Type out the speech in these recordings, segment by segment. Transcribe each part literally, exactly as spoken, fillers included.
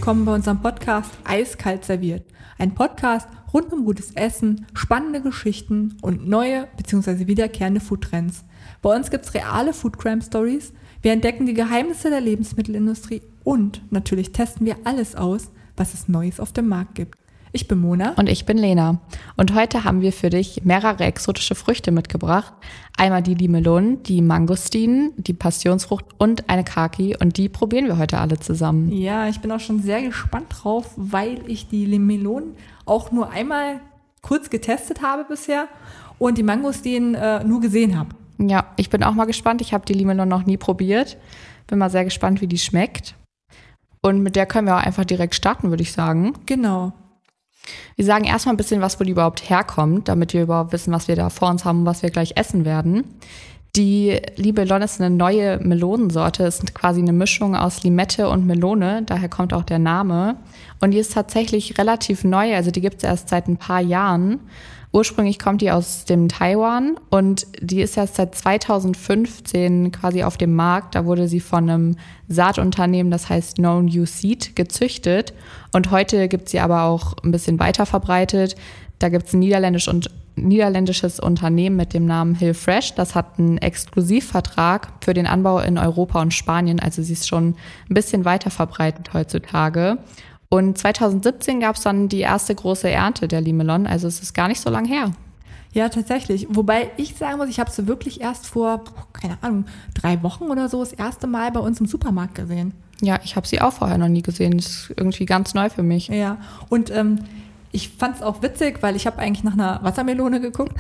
willkommen bei unserem Podcast Eiskalt serviert. Ein Podcast rund um gutes Essen, spannende Geschichten und neue bzw. wiederkehrende Foodtrends. Bei uns gibt's reale Food-Crime-Stories, wir entdecken die Geheimnisse der Lebensmittelindustrie und natürlich testen wir alles aus, was es Neues auf dem Markt gibt. Ich bin Mona. Und ich bin Lena. Und heute haben wir für dich mehrere exotische Früchte mitgebracht. Einmal die Limelonen, die Mangostinen, die Passionsfrucht und eine Kaki. Und die probieren wir heute alle zusammen. Ja, ich bin auch schon sehr gespannt drauf, weil ich die Limelonen auch nur einmal kurz getestet habe bisher und die Mangostinen äh, nur gesehen habe. Ja, ich bin auch mal gespannt. Ich habe die Limelonen noch nie probiert. Bin mal sehr gespannt, wie die schmeckt. Und mit der können wir auch einfach direkt starten, würde ich sagen. Genau. Wir sagen erstmal ein bisschen, was wo die überhaupt herkommt, damit wir überhaupt wissen, was wir da vor uns haben und was wir gleich essen werden. Die Limelone ist eine neue Melonensorte. Es ist quasi eine Mischung aus Limette und Melone. Daher kommt auch der Name. Und die ist tatsächlich relativ neu. Also die gibt es erst seit ein paar Jahren. Ursprünglich kommt die aus dem Taiwan und die ist erst seit zweitausendfünfzehn quasi auf dem Markt. Da wurde sie von einem Saatunternehmen, das heißt No New Seed, gezüchtet. Und heute gibt sie aber auch ein bisschen weiter verbreitet. Da gibt es ein niederländisch und, niederländisches Unternehmen mit dem Namen Hill Fresh. Das hat einen Exklusivvertrag für den Anbau in Europa und Spanien. Also sie ist schon ein bisschen weiter verbreitet heutzutage. Und zweitausendsiebzehn gab es dann die erste große Ernte der Limelonen, also es ist gar nicht so lang her. Ja, tatsächlich. Wobei ich sagen muss, ich habe sie wirklich erst vor, keine Ahnung, drei Wochen oder so das erste Mal bei uns im Supermarkt gesehen. Ja, ich habe sie auch vorher noch nie gesehen. Das ist irgendwie ganz neu für mich. Ja, und ähm, ich fand es auch witzig, weil ich habe eigentlich nach einer Wassermelone geguckt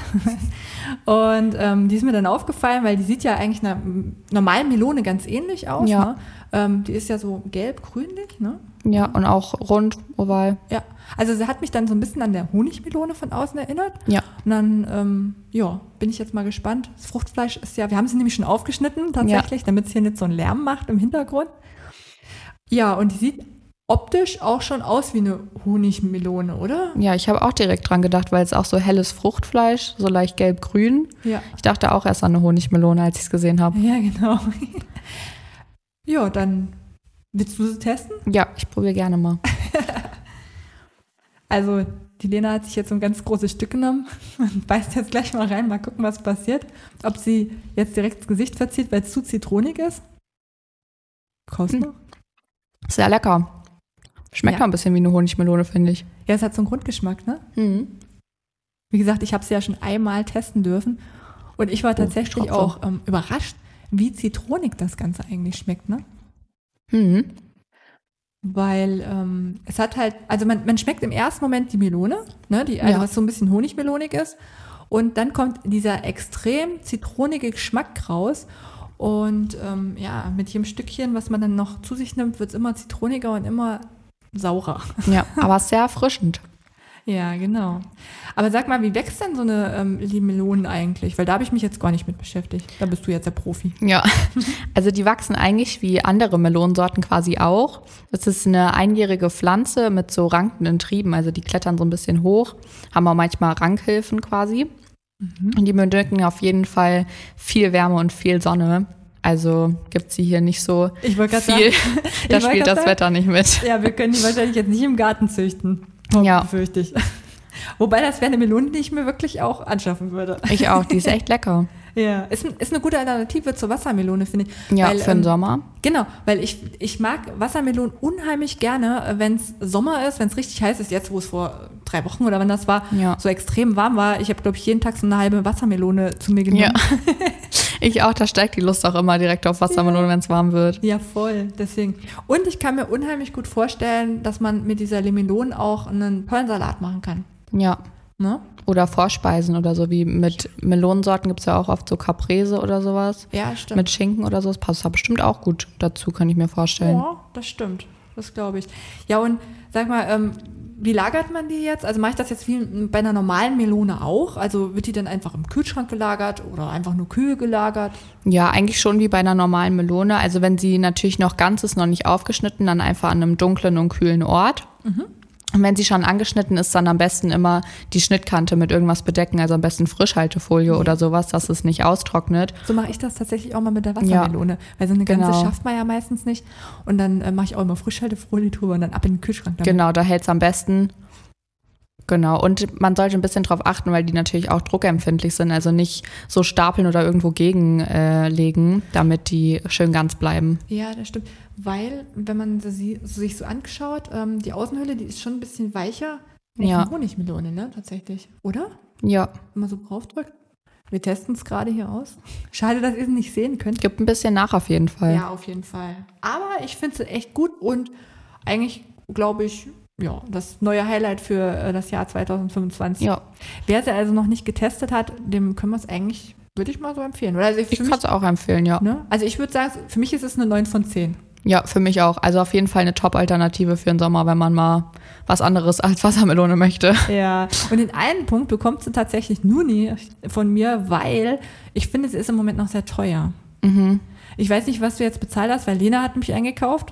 und ähm, die ist mir dann aufgefallen, weil die sieht ja eigentlich einer normalen Melone ganz ähnlich aus. Ja. Ne? Ähm, die ist ja so gelb-grünlich, ne? Ja, und auch rund, oval. Ja, also sie hat mich dann so ein bisschen an der Honigmelone von außen erinnert. Ja. Und dann, ähm, ja, bin ich jetzt mal gespannt. Das Fruchtfleisch ist ja, wir haben sie nämlich schon aufgeschnitten tatsächlich, ja, damit es hier nicht so einen Lärm macht im Hintergrund. Ja, und die sieht optisch auch schon aus wie eine Honigmelone, oder? Ja, ich habe auch direkt dran gedacht, weil es auch so helles Fruchtfleisch, so leicht gelb-grün. Ja. Ich dachte auch erst an eine Honigmelone, als ich es gesehen habe. Ja, genau. Ja, dann willst du sie testen? Ja, ich probiere gerne mal. Also, die Lena hat sich jetzt so ein ganz großes Stück genommen und beißt jetzt gleich mal rein, mal gucken, was passiert. Ob sie jetzt direkt das Gesicht verzieht, weil es zu zitronig ist. Kaust du? Sehr lecker. Schmeckt Ja. mal ein bisschen wie eine Honigmelone, finde ich. Ja, es hat so einen Grundgeschmack, ne? Mhm. Wie gesagt, ich habe sie ja schon einmal testen dürfen und ich war tatsächlich Tropfen. auch ähm, überrascht, wie zitronig das Ganze eigentlich schmeckt, ne? Mhm. Weil ähm, es hat halt, also man, man schmeckt im ersten Moment die Melone, ne, die also Ja. was so ein bisschen honigmelonig ist. Und dann kommt dieser extrem zitronige Geschmack raus. Und ähm, ja, mit jedem Stückchen, was man dann noch zu sich nimmt, wird es immer zitroniger und immer saurer. Ja, aber sehr erfrischend. Ja, genau. Aber sag mal, wie wächst denn so eine ähm, Limelonen eigentlich? Weil da habe ich mich jetzt gar nicht mit beschäftigt. Da bist du jetzt der Profi. Ja, also die wachsen eigentlich wie andere Melonensorten quasi auch. Das ist eine einjährige Pflanze mit so rankenden Trieben, also die klettern so ein bisschen hoch, haben auch manchmal Rankhilfen quasi. Mhm. Und die benötigen auf jeden Fall viel Wärme und viel Sonne. Also gibt sie hier nicht so Ich wollte gerade viel, sagen, da ich wollte spielt gerade das sagen, Wetter nicht mit. Ja, wir können die wahrscheinlich jetzt nicht im Garten züchten. Ja. Fürchte ich. Wobei, das wäre eine Melone, die ich mir wirklich auch anschaffen würde. Ich auch, die ist echt lecker. Ja, ist, ist eine gute Alternative zur Wassermelone, finde ich. Ja, weil, für den ähm, Sommer. Genau, weil ich, ich mag Wassermelonen unheimlich gerne, wenn es Sommer ist, wenn es richtig heiß ist. Jetzt, wo es vor drei Wochen oder wann das war, Ja. so extrem warm war. Ich habe, glaube ich, jeden Tag so eine halbe Wassermelone zu mir genommen. Ja, ich auch, da steigt die Lust auch immer direkt auf Wassermelone, wenn es warm wird. Ja, voll, deswegen. Und ich kann mir unheimlich gut vorstellen, dass man mit dieser Limelonen auch einen tollen Salat machen kann. Ja. Ne? Oder Vorspeisen oder so, wie mit Melonensorten gibt es ja auch oft so Caprese oder sowas. Ja, stimmt. Mit Schinken oder so, das passt da bestimmt auch gut dazu, kann ich mir vorstellen. Ja, das stimmt. Das glaube ich. Ja, und sag mal, ähm, wie lagert man die jetzt? Also mache ich das jetzt wie bei einer normalen Melone auch? Also wird die dann einfach im Kühlschrank gelagert oder einfach nur kühl gelagert? Ja, eigentlich schon wie bei einer normalen Melone. Also wenn sie natürlich noch ganz ist, noch nicht aufgeschnitten, dann einfach an einem dunklen und kühlen Ort. Mhm. Und wenn sie schon angeschnitten ist, dann am besten immer die Schnittkante mit irgendwas bedecken, also am besten Frischhaltefolie oder sowas, dass es nicht austrocknet. So mache ich das tatsächlich auch mal mit der Wassermelone, ja. Weil so eine ganze genau. schafft man ja meistens nicht. Und dann äh, mache ich auch immer Frischhaltefolie drüber und dann ab in den Kühlschrank damit. Genau, da hält es am besten. Genau, und man sollte ein bisschen drauf achten, weil die natürlich auch druckempfindlich sind, also nicht so stapeln oder irgendwo gegenlegen, äh, damit die schön ganz bleiben. Ja, das stimmt, weil wenn man sie, so sich so anschaut, ähm, die Außenhülle, die ist schon ein bisschen weicher als ja. eine Honigmelone, ne, tatsächlich, oder? Ja. Wenn man so draufdrückt. Wir testen es gerade hier aus. Schade, dass ihr es nicht sehen könnt. Gibt ein bisschen nach auf jeden Fall. Ja, auf jeden Fall. Aber ich finde es echt gut und eigentlich glaube ich, ja, das neue Highlight für äh, das Jahr zwanzig fünfundzwanzig. Ja. Wer sie also noch nicht getestet hat, dem können wir es eigentlich, würde ich mal so empfehlen. Oder? Also ich kann es auch empfehlen, ja. Ne? Also ich würde sagen, für mich ist es eine neun von zehn. Ja, für mich auch. Also auf jeden Fall eine Top-Alternative für den Sommer, wenn man mal was anderes als Wassermelone möchte. Ja, und den einen Punkt bekommt sie tatsächlich nur nie von mir, weil ich finde, sie ist im Moment noch sehr teuer. Mhm. Ich weiß nicht, was du jetzt bezahlt hast, weil Lena hat mich eingekauft.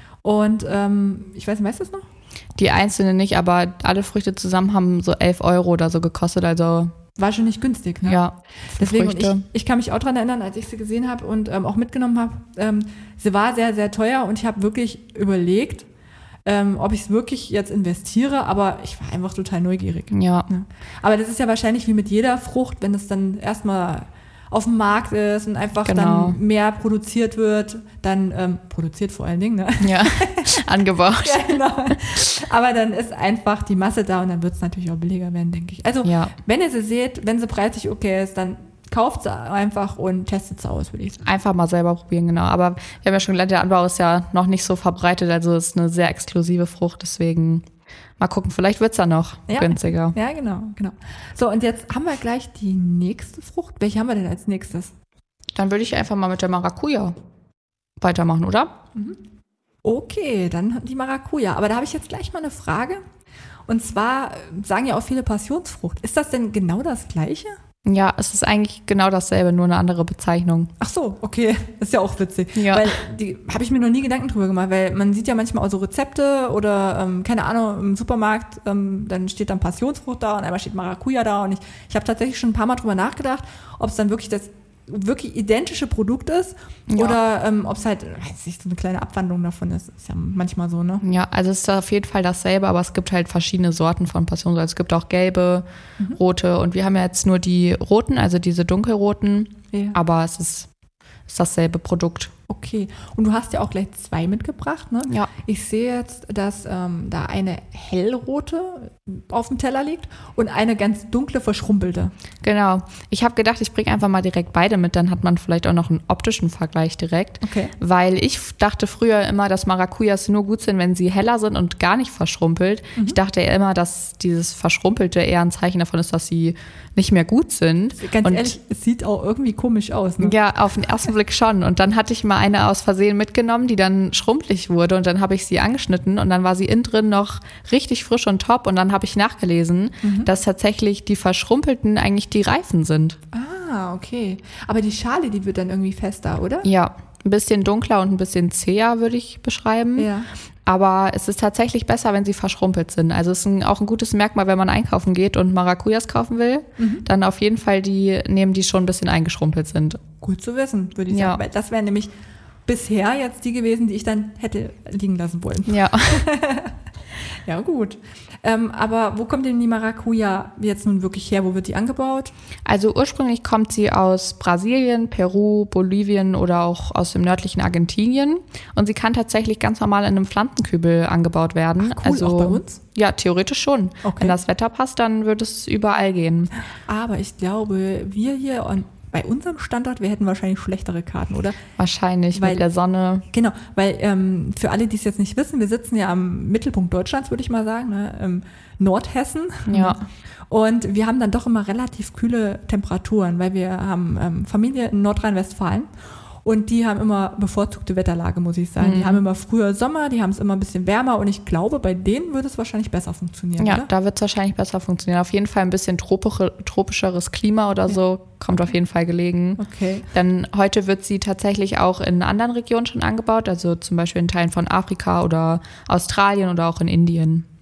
Und ähm, ich weiß nicht, weißt du es noch? Die einzelnen nicht, aber alle Früchte zusammen haben so elf Euro oder so gekostet, also war schon nicht günstig, ne? Ja. Deswegen, und ich, ich kann mich auch daran erinnern, als ich sie gesehen habe und ähm, auch mitgenommen habe, ähm, sie war sehr, sehr teuer und ich habe wirklich überlegt, ähm, ob ich es wirklich jetzt investiere, aber ich war einfach total neugierig. Ja. Ne? Aber das ist ja wahrscheinlich wie mit jeder Frucht, wenn es dann erstmal auf dem Markt ist und einfach genau. dann mehr produziert wird, dann ähm, produziert vor allen Dingen, ne? Ja, angebaut. Ja, genau. Aber dann ist einfach die Masse da und dann wird es natürlich auch billiger werden, denke ich. Also, ja. wenn ihr sie seht, wenn sie preislich okay ist, dann kauft sie einfach und testet sie aus, würde ich sagen. Einfach mal selber probieren, genau. Aber wir haben ja schon gelernt, der Anbau ist ja noch nicht so verbreitet, also ist eine sehr exklusive Frucht, deswegen mal gucken, vielleicht wird es dann noch ja, günstiger. Ja, genau, genau. So, und jetzt haben wir gleich die nächste Frucht. Welche haben wir denn als nächstes? Dann würde ich einfach mal mit der Maracuja weitermachen, oder? Mhm. Okay, dann die Maracuja. Aber da habe ich jetzt gleich mal eine Frage. Und zwar sagen ja auch viele Passionsfrucht. Ist das denn genau das Gleiche? Ja, es ist eigentlich genau dasselbe, nur eine andere Bezeichnung. Ach so, okay. Das ist ja auch witzig. Ja. Weil die habe ich mir noch nie Gedanken drüber gemacht, weil man sieht ja manchmal auch so Rezepte oder, ähm, keine Ahnung, im Supermarkt, ähm, dann steht dann Passionsfrucht da und einmal steht Maracuja da und ich, ich habe tatsächlich schon ein paar Mal drüber nachgedacht, ob es dann wirklich das wirklich identische Produkt ist ja. oder ähm, ob es halt, weiß nicht, so eine kleine Abwandlung davon ist. Ist ja manchmal so, ne? Ja, also es ist auf jeden Fall dasselbe, aber es gibt halt verschiedene Sorten von Passionsfrucht. Also es gibt auch gelbe, mhm. rote und wir haben ja jetzt nur die roten, also diese dunkelroten, ja. aber es ist, ist dasselbe Produkt. Okay, und du hast ja auch gleich zwei mitgebracht, ne? Ja. Ich sehe jetzt, dass ähm, da eine hellrote auf dem Teller liegt und eine ganz dunkle, verschrumpelte. Genau. Ich habe gedacht, ich bringe einfach mal direkt beide mit, dann hat man vielleicht auch noch einen optischen Vergleich direkt. Okay. Weil ich dachte früher immer, dass Maracujas nur gut sind, wenn sie heller sind und gar nicht verschrumpelt. Mhm. Ich dachte immer, dass dieses Verschrumpelte eher ein Zeichen davon ist, dass sie nicht mehr gut sind. Ganz und ehrlich, es sieht auch irgendwie komisch aus, ne? Ja, auf den ersten Blick schon. Und dann hatte ich mal eine aus Versehen mitgenommen, die dann schrumpelig wurde und dann habe ich sie angeschnitten und dann war sie innen drin noch richtig frisch und top und dann habe ich nachgelesen, mhm. dass tatsächlich die verschrumpelten eigentlich die reifen sind. Ah, okay. Aber die Schale, die wird dann irgendwie fester, oder? Ja, ein bisschen dunkler und ein bisschen zäher, würde ich beschreiben. Ja. Aber es ist tatsächlich besser, wenn sie verschrumpelt sind. Also es ist ein, auch ein gutes Merkmal, wenn man einkaufen geht und Maracujas kaufen will, mhm. dann auf jeden Fall die nehmen, die schon ein bisschen eingeschrumpelt sind. Gut zu wissen, würde ich ja. sagen. Weil das wäre nämlich bisher jetzt die gewesen, die ich dann hätte liegen lassen wollen. Ja. Ja, gut. Ähm, aber wo kommt denn die Maracuja jetzt nun wirklich her? Wo wird die angebaut? Also ursprünglich kommt sie aus Brasilien, Peru, Bolivien oder auch aus dem nördlichen Argentinien. Und sie kann tatsächlich ganz normal in einem Pflanzenkübel angebaut werden. Ach, cool, also, auch bei uns? Ja, theoretisch schon. Okay. Wenn das Wetter passt, dann wird es überall gehen. Aber ich glaube, wir hier und bei unserem Standort, wir hätten wahrscheinlich schlechtere Karten, oder? Wahrscheinlich, weil, mit der Sonne. Genau, weil ähm, für alle, die es jetzt nicht wissen, wir sitzen ja am Mittelpunkt Deutschlands, würde ich mal sagen, ne? Im Nordhessen. Ja. Und wir haben dann doch immer relativ kühle Temperaturen, weil wir haben ähm, Familie in Nordrhein-Westfalen. Und die haben immer bevorzugte Wetterlage, muss ich sagen. Mhm. Die haben immer früher Sommer, die haben es immer ein bisschen wärmer und ich glaube, bei denen würde es wahrscheinlich besser funktionieren, Ja, oder? da wird es wahrscheinlich besser funktionieren. Auf jeden Fall ein bisschen tropische, tropischeres Klima oder ja. so kommt auf jeden Fall gelegen. Okay. Denn heute wird sie tatsächlich auch in anderen Regionen schon angebaut, also zum Beispiel in Teilen von Afrika oder Australien oder auch in Indien.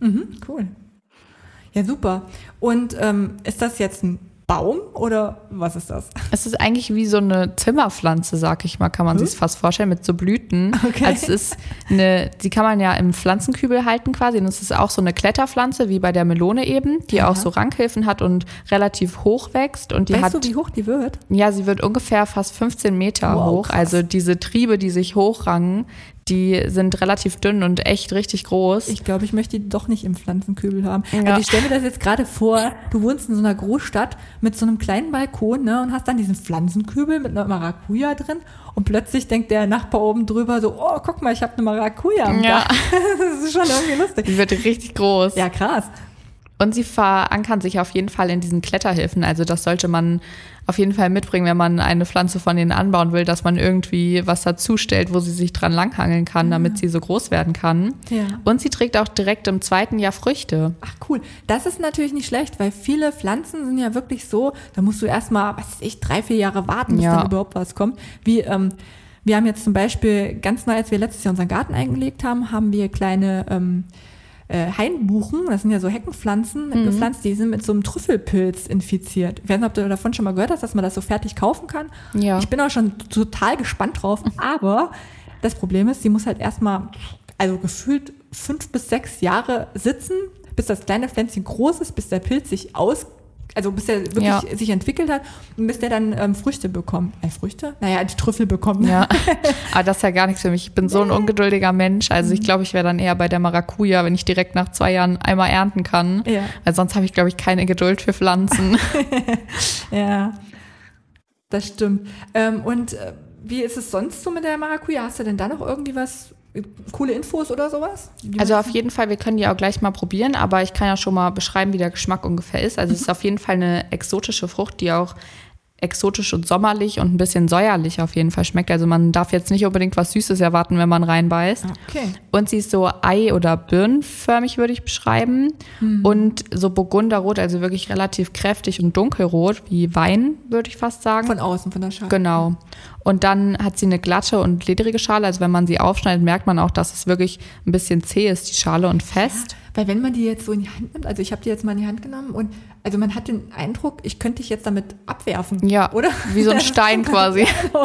Mhm, cool. Ja, super. Und ähm, ist das jetzt ein Baum oder was ist das? Es ist eigentlich wie so eine Zimmerpflanze, sag ich mal, kann man Hm? sich fast vorstellen, mit so Blüten. Okay. Also es ist eine, die kann man ja im Pflanzenkübel halten quasi. Und es ist auch so eine Kletterpflanze, wie bei der Melone eben, die Ja. auch so Rankhilfen hat und relativ hoch wächst. Und die Weißt hat, du, wie hoch die wird? ja, sie wird ungefähr fast fünfzehn Meter Wow, hoch. krass. Also diese Triebe, die sich hochrangen, die sind relativ dünn und echt richtig groß. Ich glaube, ich möchte die doch nicht im Pflanzenkübel haben. Ja. Also ich stelle mir das jetzt gerade vor, du wohnst in so einer Großstadt mit so einem kleinen Balkon, ne, und hast dann diesen Pflanzenkübel mit einer Maracuja drin und plötzlich denkt der Nachbar oben drüber so, oh, guck mal, ich habe eine Maracuja am Ja. Dach. Das ist schon irgendwie lustig. Die wird richtig groß. Ja, krass. Und sie verankern sich auf jeden Fall in diesen Kletterhilfen. Also das sollte man auf jeden Fall mitbringen, wenn man eine Pflanze von denen anbauen will, dass man irgendwie was dazu stellt, wo sie sich dran langhangeln kann, damit sie so groß werden kann. Ja. Und sie trägt auch direkt im zweiten Jahr Früchte. Ach cool, das ist natürlich nicht schlecht, weil viele Pflanzen sind ja wirklich so, da musst du erstmal, was weiß ich, drei, vier Jahre warten, bis Ja. dann überhaupt was kommt. Wie, ähm, wir haben jetzt zum Beispiel ganz neu, als wir letztes Jahr unseren Garten eingelegt haben, haben wir kleine ähm, äh, Hainbuchen, das sind ja so Heckenpflanzen, Mhm. gepflanzt, die sind mit so einem Trüffelpilz infiziert. Ich weiß nicht, ob du davon schon mal gehört hast, dass man das so fertig kaufen kann. Ja. Ich bin auch schon total gespannt drauf, aber das Problem ist, die muss halt erstmal, also gefühlt fünf bis sechs Jahre sitzen, bis das kleine Pflänzchen groß ist, bis der Pilz sich aus, also bis er wirklich Ja. sich entwickelt hat und bis der dann ähm, Früchte bekommt. Äh, Früchte? Naja, die Trüffel bekommt. Ja, aber das ist ja gar nichts für mich. Ich bin so ein ungeduldiger Mensch. Also ich glaube, ich wäre dann eher bei der Maracuja, wenn ich direkt nach zwei Jahren einmal ernten kann. Ja. Weil sonst habe ich, glaube ich, keine Geduld für Pflanzen. Ja, das stimmt. Ähm, und äh, wie ist es sonst so mit der Maracuja? Hast du denn da noch irgendwie was, äh, coole Infos oder sowas? Die Also man- auf jeden Fall, wir können die auch gleich mal probieren, aber ich kann ja schon mal beschreiben, wie der Geschmack ungefähr ist. Also es ist auf jeden Fall eine exotische Frucht, die auch exotisch und sommerlich und ein bisschen säuerlich auf jeden Fall schmeckt. Also man darf jetzt nicht unbedingt was Süßes erwarten, wenn man reinbeißt. Okay. Und sie ist so ei- oder birnenförmig, würde ich beschreiben. Und so burgunderrot, also wirklich relativ kräftig und dunkelrot, wie Wein, würde ich fast sagen. Von außen, von der Schale. Genau. Und dann hat sie eine glatte und ledrige Schale. Also wenn man sie aufschneidet, merkt man auch, dass es wirklich ein bisschen zäh ist, die Schale, und fest. Weil wenn man die jetzt so in die Hand nimmt, also ich habe die jetzt mal in die Hand genommen und also man hat den Eindruck, ich könnte dich jetzt damit abwerfen. Ja, Oder? wie so ein Stein quasi.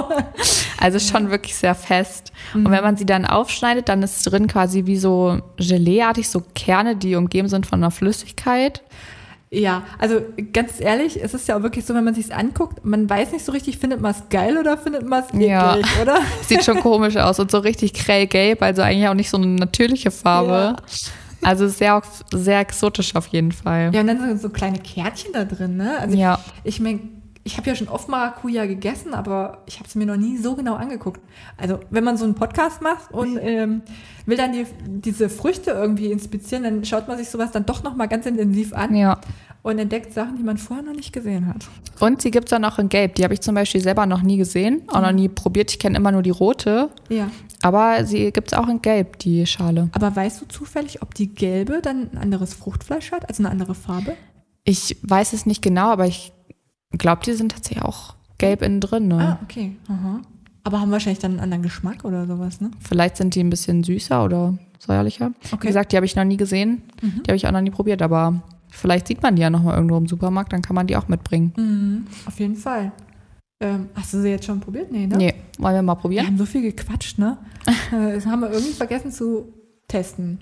Also schon wirklich sehr fest. Und wenn man sie dann aufschneidet, dann ist drin quasi wie so Geleeartig, so Kerne, die umgeben sind von einer Flüssigkeit. Ja, also ganz ehrlich, es ist ja auch wirklich so, wenn man sich anguckt, man weiß nicht so richtig, findet man es geil oder findet man es eklig, Ja. oder? Sieht schon komisch aus und so richtig grellgelb, also eigentlich auch nicht so eine natürliche Farbe. Ja. Also sehr, sehr exotisch auf jeden Fall. Ja, und dann so, so kleine Kärtchen da drin, ne? Also Ja. ich meine, ich habe ja schon oft Maracuja gegessen, aber ich habe es mir noch nie so genau angeguckt. Also wenn man so einen Podcast macht und ähm, will dann die, diese Früchte irgendwie inspizieren, dann schaut man sich sowas dann doch nochmal ganz intensiv an Ja. und entdeckt Sachen, die man vorher noch nicht gesehen hat. Und sie gibt es dann auch in Gelb. Die habe ich zum Beispiel selber noch nie gesehen, auch noch nie probiert. Ich kenne immer nur die rote. Ja. Aber sie gibt es auch in Gelb, die Schale. Aber weißt du zufällig, ob die gelbe dann ein anderes Fruchtfleisch hat, also eine andere Farbe? Ich weiß es nicht genau, aber ich glaube, die sind tatsächlich auch gelb innen drin. Ne? Ah, okay. Aha. Aber haben wahrscheinlich dann einen anderen Geschmack oder sowas, ne? Vielleicht sind die ein bisschen süßer oder säuerlicher. Okay. Wie gesagt, die habe ich noch nie gesehen. Mhm. Die habe ich auch noch nie probiert, aber vielleicht sieht man die ja noch mal irgendwo im Supermarkt, dann kann man die auch mitbringen. Mhm. Auf jeden Fall. Ähm, hast du sie jetzt schon probiert? Nee, ne? Nee, wollen wir mal Wir probieren? haben so viel gequatscht, ne? Äh, Das haben wir irgendwie vergessen zu testen.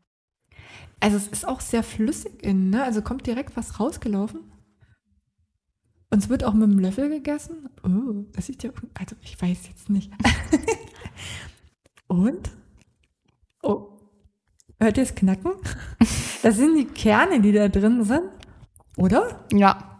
Also es ist auch sehr flüssig innen, ne? Also kommt direkt was rausgelaufen. Und es wird auch mit dem Löffel gegessen. Oh, das sieht ja, also ich weiß jetzt nicht. Und? Oh, hört ihr es knacken? Das sind die Kerne, die da drin sind, oder? Ja,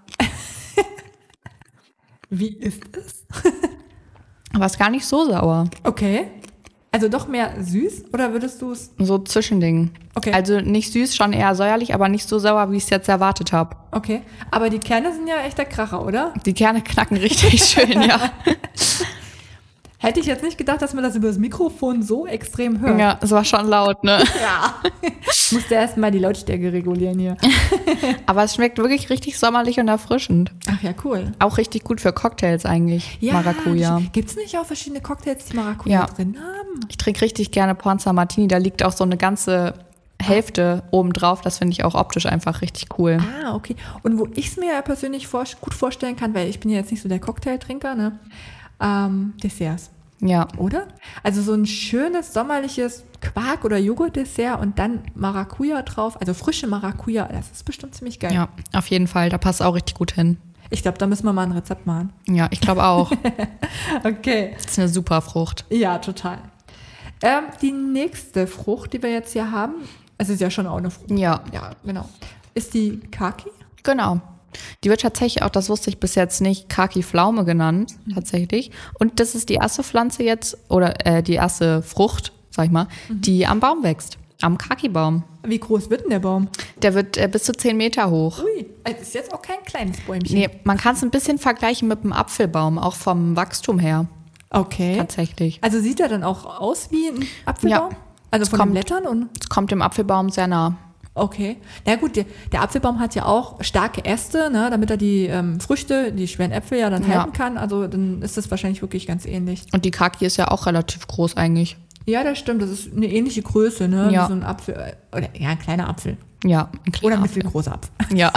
Wie ist es? aber ist gar nicht so sauer. Okay. Also doch mehr süß oder würdest du es? So Zwischending. Okay. Also nicht süß, schon eher säuerlich, aber nicht so sauer, wie ich es jetzt erwartet habe. Okay. Aber die Kerne sind ja echter Kracher, oder? Die Kerne knacken richtig schön, ja. Hätte ich jetzt nicht gedacht, dass man das über das Mikrofon so extrem hört. Ja, es war schon laut, ne? Ja. Ich musste erst mal die Lautstärke regulieren hier. Aber es schmeckt wirklich richtig sommerlich und erfrischend. Ach ja, cool. Auch richtig gut für Cocktails eigentlich, Maracuja. Gibt es nicht auch verschiedene Cocktails, die Maracuja Ja. drin haben? Ich trinke richtig gerne Ponza Martini. Da liegt auch so eine ganze Hälfte obendrauf. Das finde ich auch optisch einfach richtig cool. Ah, okay. Und wo ich es mir ja persönlich vor, gut vorstellen kann, weil ich bin ja jetzt nicht so der Cocktailtrinker, ne? Ähm, Desserts. Ja. Oder? Also so ein schönes sommerliches Quark- oder Joghurt-Dessert und dann Maracuja drauf, also frische Maracuja, das ist bestimmt ziemlich geil. Ja, auf jeden Fall. Da passt auch richtig gut hin. Ich glaube, da müssen wir mal ein Rezept machen. Ja, ich glaube auch. Okay. Das ist eine super Frucht. Ja, total. Ähm, die nächste Frucht, die wir jetzt hier haben, es ist ja schon auch eine Frucht. Ja. Ja, genau. Ist die Kaki? Genau. Die wird tatsächlich auch, das wusste ich bis jetzt nicht, Kaki-Pflaume genannt, tatsächlich. Und das ist die erste Pflanze jetzt, oder äh, die erste Frucht, sag ich mal, mhm. die am Baum wächst, am Kaki-Baum. Wie groß wird denn der Baum? Der wird äh, bis zu zehn Meter hoch. Ui, das ist jetzt auch kein kleines Bäumchen. Nee, man kann es ein bisschen vergleichen mit einem Apfelbaum, auch vom Wachstum her. Okay. Tatsächlich. Also sieht er dann auch aus wie ein Apfelbaum? Ja. Also Es von kommt- den Blättern? Und Es kommt dem Apfelbaum sehr nah. okay. Na gut, der, der Apfelbaum hat ja auch starke Äste, ne, damit er die ähm, Früchte, die schweren Äpfel ja dann Ja. halten kann. Also dann ist das wahrscheinlich wirklich ganz ähnlich. Und die Kaki ist ja auch relativ groß eigentlich. Ja, das stimmt. Das ist eine ähnliche Größe, ne? Ja. Wie so ein Apfel. Oder ja, ein kleiner Apfel. Ja, ein kleiner Oder ein Apfel. mittelgroßer Apfel. Ja,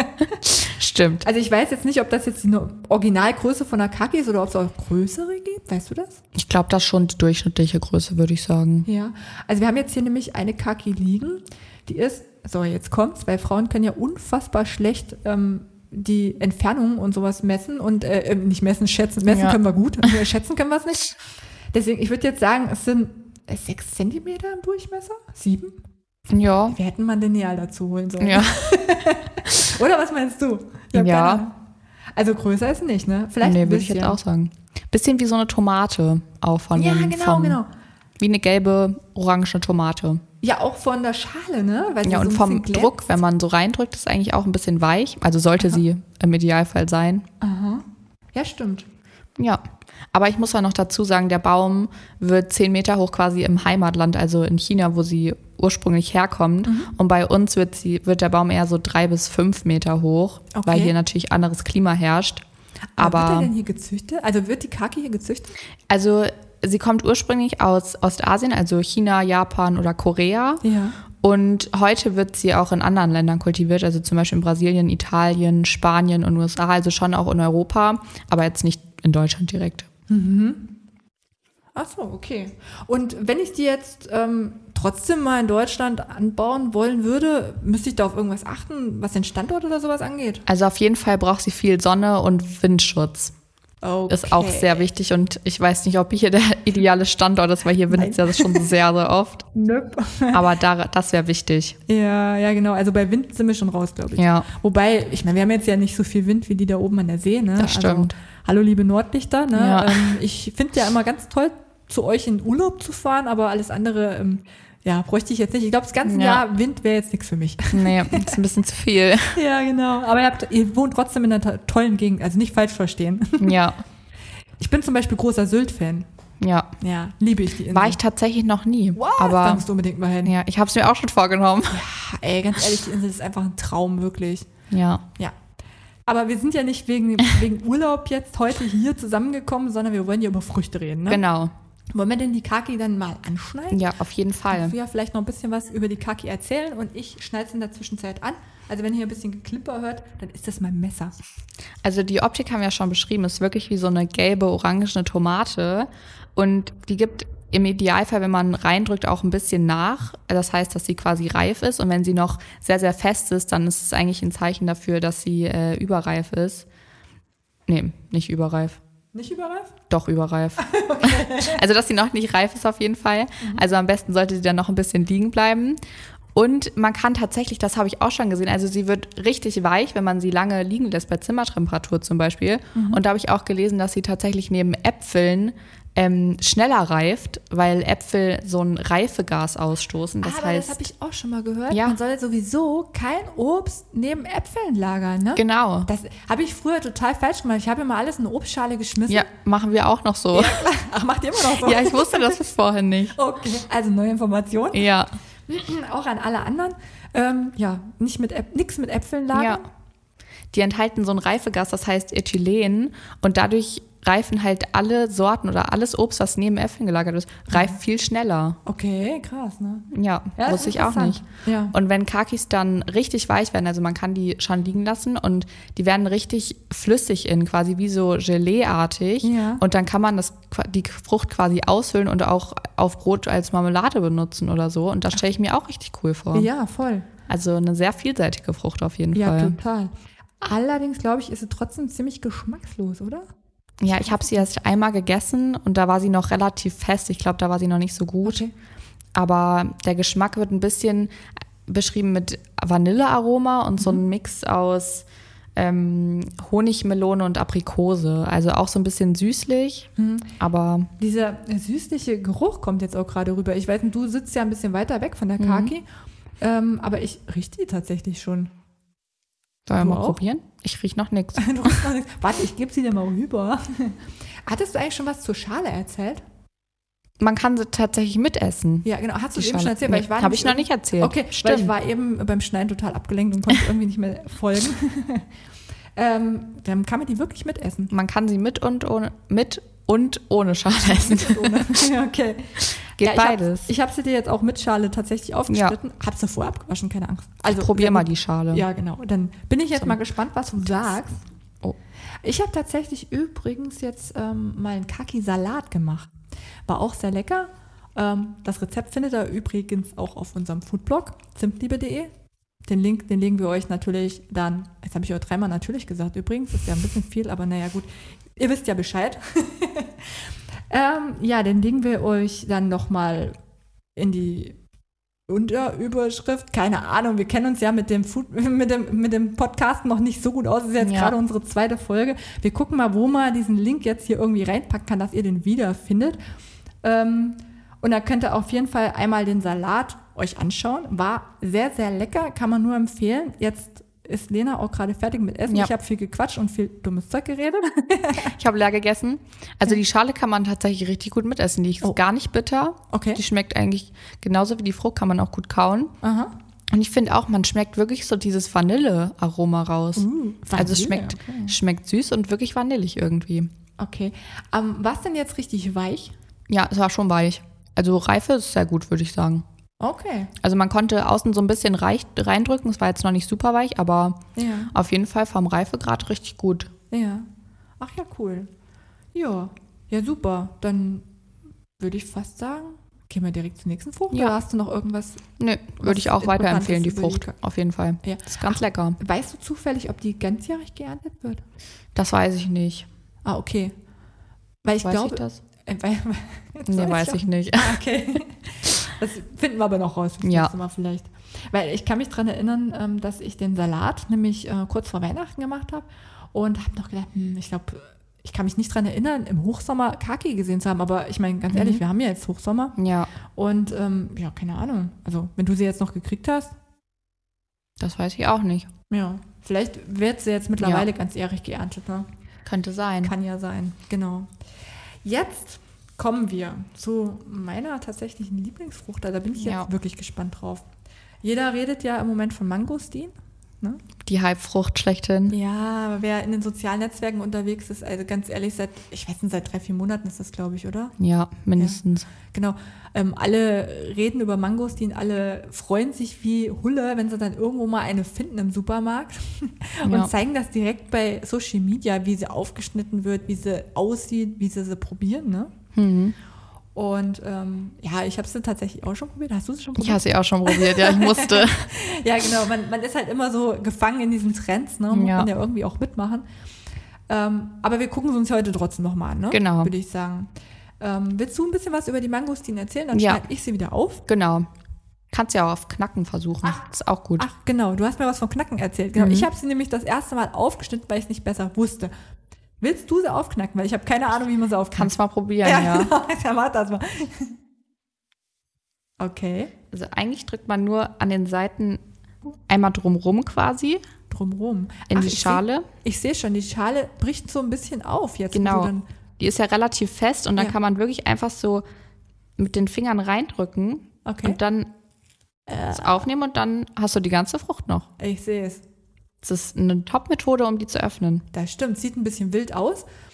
stimmt. Also ich weiß jetzt nicht, ob das jetzt die Originalgröße von der Kaki ist oder ob es auch größere gibt. Weißt du das? Ich glaube, das ist schon die durchschnittliche Größe, würde ich sagen. Ja. Also wir haben jetzt hier nämlich eine Kaki liegen. Die ist, so jetzt kommt's, weil Frauen können ja unfassbar schlecht ähm, die Entfernung und sowas messen und äh, nicht messen, schätzen. Messen Ja. können wir gut, schätzen können wir es nicht. Deswegen, ich würde jetzt sagen, es sind äh, sechs Zentimeter im Durchmesser? Sieben? Ja, Wir hätten mal den Lineal dazu holen sollen. ja. Oder was meinst du? Ich hab Ja. keine Ahnung. Also größer ist nicht, ne? Vielleicht Nee, ein würde ich bisschen. jetzt auch sagen. Bisschen wie so eine Tomate auch von Ja, dem, genau, vom, genau. Wie eine gelbe, orange Tomate. Ja, auch von der Schale, ne? Weil sie Ja, so und ein vom bisschen glänzt. Druck, wenn man so reindrückt, ist eigentlich auch ein bisschen weich. Also sollte sie im Idealfall sein. Aha. Ja, stimmt. Ja. Aber ich muss ja noch dazu sagen, der Baum wird zehn Meter hoch quasi im Heimatland, also in China, wo sie ursprünglich herkommt. Mhm. Und bei uns wird, sie, wird der Baum eher so drei bis fünf Meter hoch, Okay. weil hier natürlich anderes Klima herrscht. Aber wird er Aber denn hier gezüchtet? Also wird die Kaki hier gezüchtet? also sie kommt ursprünglich aus Ostasien, also China, Japan oder Korea. Ja. Und heute wird sie auch in anderen Ländern kultiviert, also zum Beispiel in Brasilien, Italien, Spanien und U S A, also schon auch in Europa, aber jetzt nicht in Deutschland direkt. Ach so, okay. Und wenn ich die jetzt ähm, trotzdem mal in Deutschland anbauen wollen würde, müsste ich da auf irgendwas achten, was den Standort oder sowas angeht? Also auf jeden Fall braucht sie viel Sonne und Windschutz. Okay. Ist auch sehr wichtig und ich weiß nicht, ob hier der ideale Standort ist, weil hier windet es ja schon sehr, sehr oft. Nope. Aber da, das wäre wichtig. Ja, ja, genau. Also bei Wind sind wir schon raus, glaube ich. Ja. Wobei, ich meine, wir haben jetzt ja nicht so viel Wind wie die da oben an der See, ne? Das stimmt. Also, hallo, liebe Nordlichter, ne? Ja. Ähm, ich finde ja immer ganz toll, zu euch in Urlaub zu fahren, aber alles andere, ähm, ja, bräuchte ich jetzt nicht. Ich glaube, das ganze Ja. Jahr Wind wäre jetzt nichts für mich. Nee, ist ein bisschen zu viel. Ja, genau. Aber ihr, habt, ihr wohnt trotzdem in einer to- tollen Gegend, also nicht falsch verstehen. Ja, Ich bin zum Beispiel großer Sylt-Fan. ja. Ja, liebe ich die Insel. War ich tatsächlich noch nie. Wow, da aber musst du unbedingt mal hin. ja, ich habe es mir auch schon vorgenommen. Ja, ey, ganz ehrlich, die Insel ist einfach ein Traum, wirklich. Ja. Ja. Aber wir sind ja nicht wegen, wegen Urlaub jetzt heute hier zusammengekommen, sondern wir wollen ja über Früchte reden, ne? Genau. Wollen wir denn die Kaki dann mal anschneiden? Ja, auf jeden Fall. Kannst du ja vielleicht noch ein bisschen was über die Kaki erzählen und ich schneide es in der Zwischenzeit an. Also wenn ihr ein bisschen Geklimper hört, dann ist das mein Messer. Also die Optik haben wir ja schon beschrieben, ist wirklich wie so eine gelbe, orangene Tomate. Und die gibt im Idealfall, wenn man reindrückt, auch ein bisschen nach. Das heißt, dass sie quasi reif ist. Und wenn sie noch sehr, sehr fest ist, dann ist es eigentlich ein Zeichen dafür, dass sie äh, überreif ist. Nee, nicht überreif. Nicht überreif? Doch, überreif. Also, dass sie noch nicht reif ist auf jeden Fall. Also am besten sollte sie dann noch ein bisschen liegen bleiben. Und man kann tatsächlich, das habe ich auch schon gesehen, also sie wird richtig weich, wenn man sie lange liegen lässt, bei Zimmertemperatur zum Beispiel. Mhm. Und da habe ich auch gelesen, dass sie tatsächlich neben Äpfeln ähm, schneller reift, weil Äpfel so ein Reifegas ausstoßen. Das Aber heißt, das habe ich auch schon mal gehört. Ja. Man soll sowieso kein Obst neben Äpfeln lagern, ne? genau. Das habe ich früher total falsch gemacht. Ich habe immer alles in eine Obstschale geschmissen. Ja, machen wir auch noch so. Ja, klar. Ach, macht ihr immer noch so? Ja, ich wusste das bis vorhin nicht. Okay, also neue Informationen. Ja, Auch an alle anderen. Ähm, ja, nicht mit Äp- nix mit Äpfeln lagern. ja. Die enthalten so ein Reifegas, das heißt Ethylen. Und dadurch reifen halt alle Sorten oder alles Obst, was neben Äpfeln gelagert ist, reift viel schneller. Okay, krass, ne? Ja, Ja, wusste ist ich auch nicht. interessant. Ja. Und wenn Kakis dann richtig weich werden, also man kann die schon liegen lassen und die werden richtig flüssig in, quasi wie so Gelee-artig. Ja. Und dann kann man das, die Frucht quasi aushöhlen und auch auf Brot als Marmelade benutzen oder so. Und das stelle ich mir auch richtig cool vor. Ja, voll. Also eine sehr vielseitige Frucht auf jeden Ja, Fall. total. Allerdings, glaube ich, ist sie trotzdem ziemlich geschmackslos, oder? Ja, ich habe sie erst einmal gegessen und da war sie noch relativ fest. Ich glaube, da war sie noch nicht so gut. Okay. Aber der Geschmack wird ein bisschen beschrieben mit Vanillearoma und so ein Mix aus ähm, Honigmelone und Aprikose. Also auch so ein bisschen süßlich, Mhm. aber Dieser süßliche Geruch kommt jetzt auch gerade rüber. Ich weiß nicht, du sitzt ja ein bisschen weiter weg von der Kaki, ähm, aber ich rieche die tatsächlich schon. sollen wir Du mal auch? probieren? Ich rieche noch nichts. Du riechst noch nichts. Warte, ich gebe sie dir mal rüber. Hattest du eigentlich schon was zur Schale erzählt? Man kann sie tatsächlich mitessen. Ja, genau. Hast du Die es eben schon Schale. erzählt? Nee, Weil ich war hab ich noch nämlich nicht erzählt. Okay, Stimmt. weil ich war eben beim Schneiden total abgelenkt und konnte irgendwie nicht mehr folgen. ähm, dann kann man die wirklich mitessen. Man kann sie mit und ohne, mit und ohne Schale essen. Ja, okay. Geht Ja, ich hab- beides. Ich habe sie dir jetzt auch mit Schale tatsächlich aufgeschnitten. Hab sie vorher abgewaschen, keine Angst. Also Probier sehr mal gut. die Schale. Ja, genau. Dann bin ich jetzt mal gespannt, was du sagst. Oh. Ich habe tatsächlich übrigens jetzt ähm, mal einen Kaki-Salat gemacht. War auch sehr lecker. Ähm, das Rezept findet ihr übrigens auch auf unserem Foodblog, zimtliebe punkt de. Den Link, den legen wir euch natürlich dann, jetzt habe ich euch dreimal natürlich gesagt übrigens, ist ja ein bisschen viel, aber naja gut, ihr wisst ja Bescheid. ähm, ja, den legen wir euch dann nochmal in die Unterüberschrift, keine Ahnung, wir kennen uns ja mit dem, Food, mit dem, mit dem Podcast noch nicht so gut aus, das ist jetzt Ja. gerade unsere zweite Folge. Wir gucken mal, wo man diesen Link jetzt hier irgendwie reinpacken kann, dass ihr den wiederfindet. Ähm, und da könnt ihr auf jeden Fall einmal den Salat euch anschauen. War sehr, sehr lecker, kann man nur empfehlen. Jetzt ist Lena auch gerade fertig mit Essen. Ja. Ich habe viel gequatscht und viel dummes Zeug geredet. Ich habe leer gegessen. Also die Schale kann man tatsächlich richtig gut mitessen. Die ist Oh. gar nicht bitter. Okay. Die schmeckt eigentlich genauso wie die Frucht, kann man auch gut kauen. Aha. Und ich finde auch, man schmeckt wirklich so dieses Vanillearoma raus. Uh, also es Vanille, schmeckt, okay. schmeckt süß und wirklich vanillig irgendwie. Okay. Ähm, was denn jetzt richtig weich? Ja, es war schon weich. Also Reife ist sehr gut, würde ich sagen. Okay. Also man konnte außen so ein bisschen reich, reindrücken. Es war jetzt noch nicht super weich, aber Ja. auf jeden Fall vom Reifegrad richtig gut. Ja. Ach ja, cool. Ja. Ja, super. Dann würde ich fast sagen, gehen wir direkt zur nächsten Frucht. Ja. Oder hast du noch irgendwas? Nö, Was würde ich auch interessant weiterempfehlen, die ist über die Frucht. Ka- Auf jeden Fall. Ja. Das ist ganz lecker. Weißt du zufällig, ob die ganzjährig geerntet wird? Das weiß ich nicht. Ah, okay. Weil ich weiß glaube. ich das? Äh, weil, jetzt Nee, weiß auch. ich nicht. Ah, okay. Das finden wir aber noch raus. Das Ja. nächste Mal vielleicht. Weil ich kann mich daran erinnern, ähm, dass ich den Salat nämlich äh, kurz vor Weihnachten gemacht habe und habe noch gedacht, hm, ich glaube, ich kann mich nicht daran erinnern, im Hochsommer Kaki gesehen zu haben. Aber ich meine, ganz ehrlich, Mhm. wir haben ja jetzt Hochsommer. Ja, Und ähm, ja, keine Ahnung. Also, wenn du sie jetzt noch gekriegt hast, das weiß ich auch nicht. ja, vielleicht wird sie jetzt mittlerweile ganzjährig geerntet. Ne? Könnte sein. Kann ja sein, genau. Jetzt kommen wir zu meiner tatsächlichen Lieblingsfrucht. Da bin ich jetzt Ja. wirklich gespannt drauf. Jeder redet ja im Moment von Mangostin. Ne? Die Halbfrucht schlechthin. Ja, aber wer in den sozialen Netzwerken unterwegs ist, also ganz ehrlich, seit, ich weiß nicht, seit drei, vier Monaten ist das, glaube ich, oder? Ja, mindestens. Genau. Ähm, alle reden über Mangostin, alle freuen sich wie Hulle, wenn sie dann irgendwo mal eine finden im Supermarkt und Ja. zeigen das direkt bei Social Media, wie sie aufgeschnitten wird, wie sie aussieht, wie sie sie probieren. Ne? Mhm. Und ähm, ja, ich habe sie tatsächlich auch schon probiert. Hast du sie schon Ich probiert? habe sie auch schon probiert, ja, ich musste. Ja, genau. Man, man ist halt immer so gefangen in diesen Trends, ne? Muss Ja. man ja irgendwie auch mitmachen. Ähm, aber wir gucken sie uns heute trotzdem nochmal an, ne? Genau. Würde ich sagen. Ähm, willst du ein bisschen was über die Mangostin erzählen? Dann Ja. schneide ich sie wieder auf. Genau. Kannst ja auch auf Knacken versuchen. Ach. ist auch gut. Ach, genau. Du hast mir was von Knacken erzählt. Genau. Mhm. Ich habe sie nämlich das erste Mal aufgeschnitten, weil ich es nicht besser wusste. Willst du sie aufknacken? Weil ich habe keine Ahnung, wie man sie aufknackt. Kannst mal probieren, ja. Genau. Ja, mach das mal. Okay. Also eigentlich drückt man nur an den Seiten einmal drumrum quasi Drumrum. in Ach, die ich Schale. Seh, ich sehe schon, die Schale bricht so ein bisschen auf jetzt. wo Genau. du Dann, Die ist ja relativ fest und dann Ja. kann man wirklich einfach so mit den Fingern reindrücken okay. und dann das aufnehmen und dann hast du die ganze Frucht noch. Ich sehe es. Das ist eine Top-Methode, um die zu öffnen. Das stimmt. Sieht ein bisschen wild aus.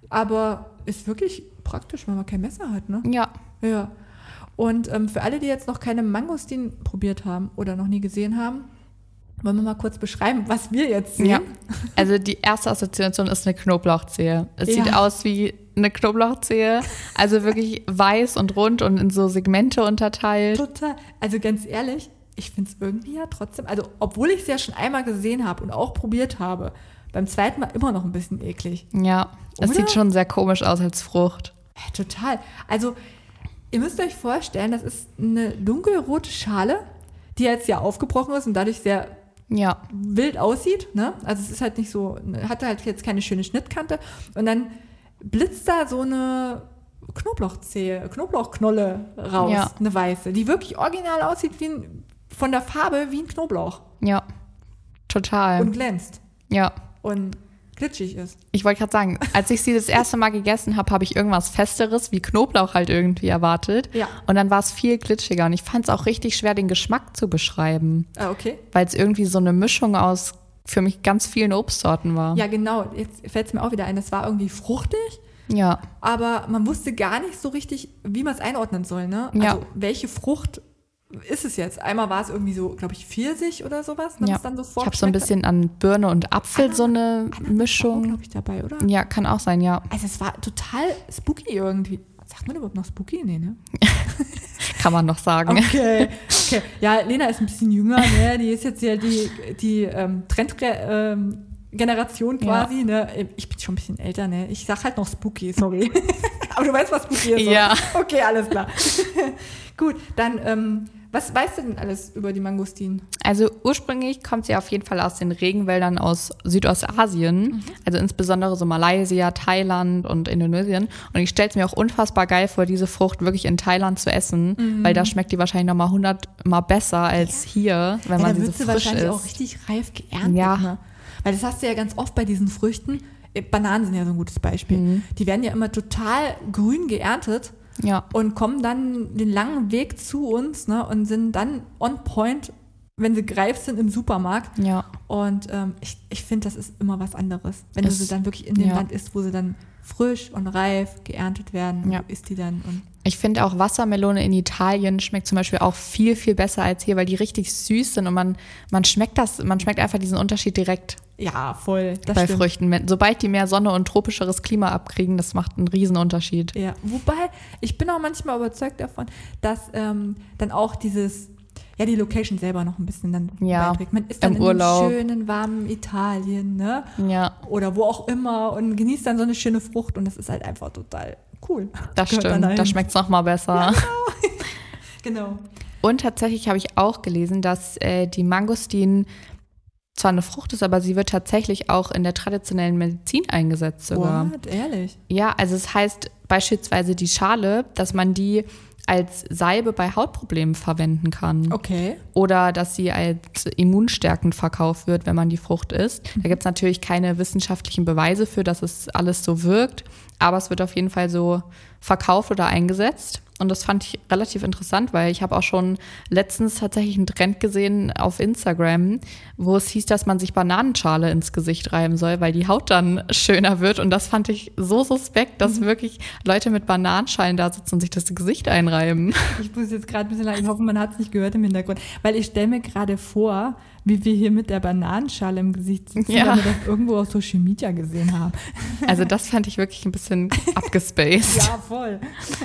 aber ist wirklich praktisch, wenn man kein Messer hat, ne? Ja. Ja. Und ähm, für alle, die jetzt noch keine Mangostin probiert haben oder noch nie gesehen haben, wollen wir mal kurz beschreiben, was wir jetzt sehen? Ja. Also die erste Assoziation ist eine Knoblauchzehe. Es ja. sieht aus wie eine Knoblauchzehe, also wirklich weiß und rund und in so Segmente unterteilt. Total. Also ganz ehrlich, ich finde es irgendwie ja trotzdem, also obwohl ich es ja schon einmal gesehen habe und auch probiert habe, beim zweiten Mal immer noch ein bisschen eklig. Ja, es sieht schon sehr komisch aus als Frucht. Ja, total. Also ihr müsst euch vorstellen, das ist eine dunkelrote Schale, die jetzt ja aufgebrochen ist und dadurch sehr ja. wild aussieht. Ne? Also es ist halt nicht so, hatte halt jetzt keine schöne Schnittkante. Und dann blitzt da so eine Knoblauchzehe, Knoblauchknolle raus, ja. eine weiße, die wirklich original aussieht wie ein, von der Farbe wie ein Knoblauch. Ja, total. Und glänzt. Ja. Und glitschig ist. Ich wollte gerade sagen, als ich sie das erste Mal gegessen habe, habe ich irgendwas Festeres wie Knoblauch halt irgendwie erwartet. Ja. Und dann war es viel glitschiger. Und ich fand es auch richtig schwer, den Geschmack zu beschreiben. Ah, okay. Weil es irgendwie so eine Mischung aus für mich ganz vielen Obstsorten war. Ja, genau. Jetzt fällt es mir auch wieder ein, das war irgendwie fruchtig. Ja. Aber man wusste gar nicht so richtig, wie man es einordnen soll. Ne? Ja. Also welche Frucht ist es jetzt? Einmal war es irgendwie so, glaube ich, Pfirsich oder sowas. Ja. Dann so ich habe so ein bisschen an Birne und Apfel ah, so eine ah, Mischung. glaube ich, dabei, oder? Ja, kann auch sein, ja. Also es war total spooky irgendwie. Sagt man überhaupt noch spooky? Nee, ne? Kann man noch sagen. Okay. okay. Ja, Lena ist ein bisschen jünger, ne? Die ist jetzt ja die, die ähm, Trendgeneration quasi, ja. ne? Ich bin schon ein bisschen älter, ne? Ich sag halt noch spooky, sorry. Aber du weißt, was spooky ist, oder? Ja. Okay, alles klar. Gut, dann, ähm, was weißt du denn alles über die Mangostin? Also ursprünglich kommt sie auf jeden Fall aus den Regenwäldern aus Südostasien, mhm. also insbesondere so Malaysia, Thailand und Indonesien. Und ich stelle es mir auch unfassbar geil vor, diese Frucht wirklich in Thailand zu essen, mhm. weil da schmeckt die wahrscheinlich nochmal hundertmal besser als ja. hier, wenn ja, man da sie so frisch wahrscheinlich isst. wahrscheinlich auch richtig reif geerntet. Ja. Ne? Weil das hast du ja ganz oft bei diesen Früchten. Bananen sind ja so ein gutes Beispiel. Mhm. Die werden ja immer total grün geerntet. Ja. Und kommen dann den langen Weg zu uns, ne, und sind dann on point, wenn sie greif sind im Supermarkt. Ja. Und ähm, ich, ich finde, das ist immer was anderes. Wenn es, du sie dann wirklich in dem ja. Land isst, wo sie dann frisch und reif geerntet werden, ja. isst die dann. Und ich finde auch Wassermelone in Italien schmeckt zum Beispiel auch viel, viel besser als hier, weil die richtig süß sind und man, man schmeckt das, man schmeckt einfach diesen Unterschied direkt. Ja, voll. Das bei stimmt. Früchten. Sobald die mehr Sonne und tropischeres Klima abkriegen, das macht einen riesen Unterschied. Ja, wobei, ich bin auch manchmal überzeugt davon, dass ähm, dann auch dieses, ja, die Location selber noch ein bisschen dann ja, beiträgt. Man ist dann im in Urlaub. einem schönen, warmen Italien, ne? Ja. Oder wo auch immer und genießt dann so eine schöne Frucht und das ist halt einfach total cool. Das stimmt, da schmeckt es nochmal besser. Ja, genau. genau. Und tatsächlich habe ich auch gelesen, dass äh, die Mangostin zwar eine Frucht ist, aber sie wird tatsächlich auch in der traditionellen Medizin eingesetzt sogar. What? Ehrlich? Ja, also es heißt beispielsweise die Schale, dass man die als Salbe bei Hautproblemen verwenden kann. Okay. Oder dass sie als immunstärkend verkauft wird, wenn man die Frucht isst. Da gibt es natürlich keine wissenschaftlichen Beweise für, dass es alles so wirkt, aber es wird auf jeden Fall so verkauft oder eingesetzt. Und das fand ich relativ interessant, weil ich habe auch schon letztens tatsächlich einen Trend gesehen auf Instagram, wo es hieß, dass man sich Bananenschale ins Gesicht reiben soll, weil die Haut dann schöner wird. Und das fand ich so suspekt, dass mhm. wirklich Leute mit Bananenschalen da sitzen und sich das Gesicht einreiben. Ich muss jetzt gerade ein bisschen lang, ich hoffe, man hat es nicht gehört im Hintergrund, weil ich stelle mir gerade vor, wie wir hier mit der Bananenschale im Gesicht sitzen, ja. weil wir das irgendwo auf Social Media gesehen haben. Also das fand ich wirklich ein bisschen abgespaced. Ja, voll.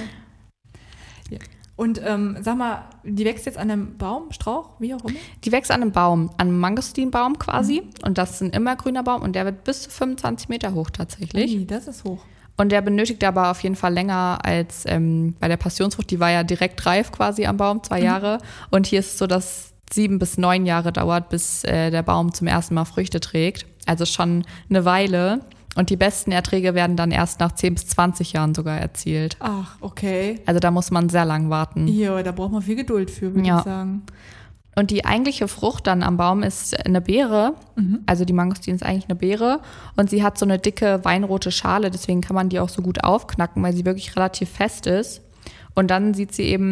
Ja. Und ähm, sag mal, die wächst jetzt an einem Baum, Strauch, wie auch immer? Die wächst an einem Baum, an einem Mangostinbaum quasi. Mhm. Und das ist ein immergrüner Baum und der wird bis zu fünfundzwanzig Meter hoch tatsächlich. Ui, das ist hoch. Und der benötigt aber auf jeden Fall länger als ähm, bei der Passionsfrucht. Die war ja direkt reif quasi am Baum, zwei mhm. Jahre. Und hier ist es so, dass sieben bis neun Jahre dauert, bis äh, der Baum zum ersten Mal Früchte trägt. Also schon eine Weile. Und die besten Erträge werden dann erst nach zehn bis zwanzig Jahren sogar erzielt. Ach, okay. Also da muss man sehr lang warten. Ja, da braucht man viel Geduld für, würde ja. ich sagen. Und die eigentliche Frucht dann am Baum ist eine Beere. Mhm. Also die Mangostin ist eigentlich eine Beere. Und sie hat so eine dicke weinrote Schale. Deswegen kann man die auch so gut aufknacken, weil sie wirklich relativ fest ist. Und dann sieht sie eben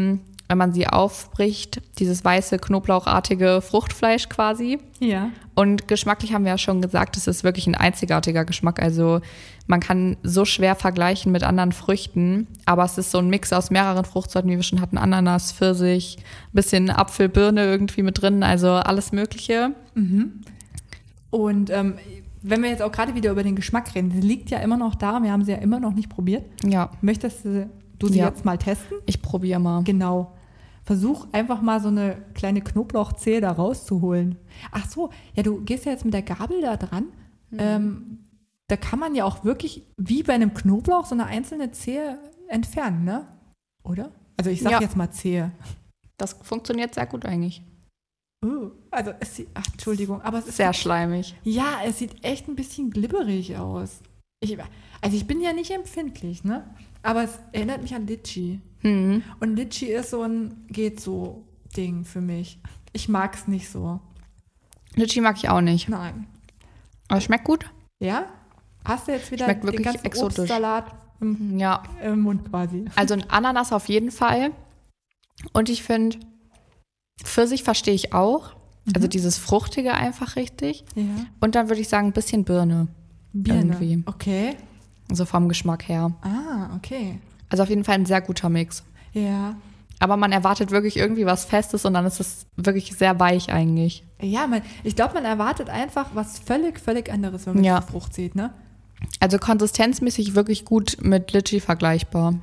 wenn man sie aufbricht, dieses weiße, knoblauchartige Fruchtfleisch quasi. Ja. Und geschmacklich haben wir ja schon gesagt, es ist wirklich ein einzigartiger Geschmack. Also man kann so schwer vergleichen mit anderen Früchten, aber es ist so ein Mix aus mehreren Fruchtsorten, wie wir schon hatten, Ananas, Pfirsich, bisschen Apfel, Birne irgendwie mit drin, also alles Mögliche. Mhm. Und ähm, wenn wir jetzt auch gerade wieder über den Geschmack reden, sie liegt ja immer noch da, wir haben sie ja immer noch nicht probiert. Ja. Möchtest du, du sie Ja. jetzt mal testen? Ich probiere mal. Genau. Versuch einfach mal so eine kleine Knoblauchzehe da rauszuholen. Ach so, ja, du gehst ja jetzt mit der Gabel da dran. Mhm. Ähm, da kann man ja auch wirklich wie bei einem Knoblauch so eine einzelne Zehe entfernen, ne? Oder? Also ich sag Ja. jetzt mal Zehe. Das funktioniert sehr gut eigentlich. Uh, also es sieht, ach, Entschuldigung, aber es ist Sehr schleimig. ja, es sieht echt ein bisschen glibberig aus. Ich, also ich bin ja nicht empfindlich, ne? Aber es erinnert mich an Litchi. Mhm. Und Litchi ist so ein geht-so-Ding für mich. Ich mag es nicht so. Litchi mag ich auch nicht. Nein. Aber es schmeckt gut. Ja? Hast du jetzt wieder Schmeckt den wirklich ganzen exotisch. Obstsalat im, Ja. im Mund quasi? Also ein Ananas auf jeden Fall. Und ich finde, Pfirsich verstehe ich auch. Also dieses Fruchtige einfach richtig. Ja. Und dann würde ich sagen, ein bisschen Birne. Birne. Irgendwie. Okay. So vom Geschmack her. Ah, okay. Also auf jeden Fall ein sehr guter Mix. Ja. Aber man erwartet wirklich irgendwie was Festes und dann ist es wirklich sehr weich eigentlich. Ja, man, ich glaube, man erwartet einfach was völlig, völlig anderes, wenn man Ja. diese Frucht sieht, ne? Also konsistenzmäßig wirklich gut mit Litchi vergleichbar.